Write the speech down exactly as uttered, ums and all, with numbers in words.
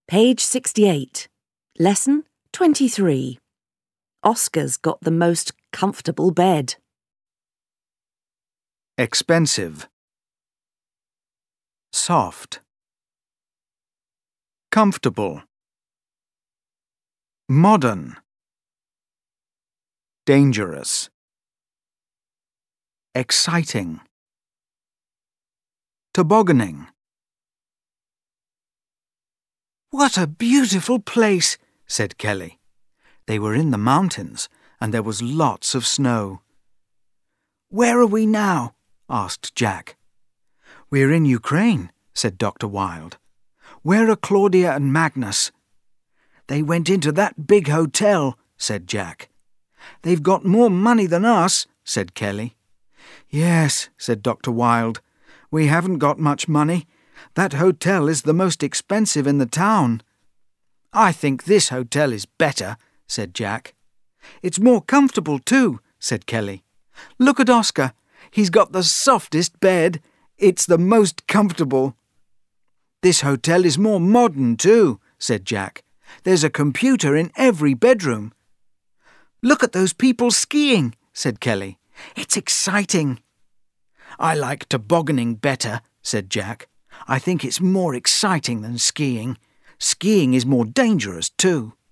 Page sixty-eight. Lesson twenty-three. Oscar's got the most comfortable bed. Expensive. Soft. Comfortable. Modern. Dangerous. Exciting. Tobogganing. "What a beautiful place," said Kelly. They were in the mountains, and there was lots of snow. "Where are we now?" asked Jack. "We're in Ukraine," said Doctor Wilde. "Where are Claudia and Magnus?" "They went into that big hotel," said Jack. "They've got more money than us," said Kelly. "Yes," said Doctor Wilde. "We haven't got much money. That hotel is the most expensive in the town." "I think this hotel is better," said Jack. "It's more comfortable too," said Kelly. "Look at Oscar. He's got the softest bed. It's the most comfortable." "This hotel is more modern too," said Jack. "There's a computer in every bedroom." "Look at those people skiing," said Kelly. "It's exciting." "I like tobogganing better," said Jack. "I think it's more exciting than skiing. Skiing is more dangerous too."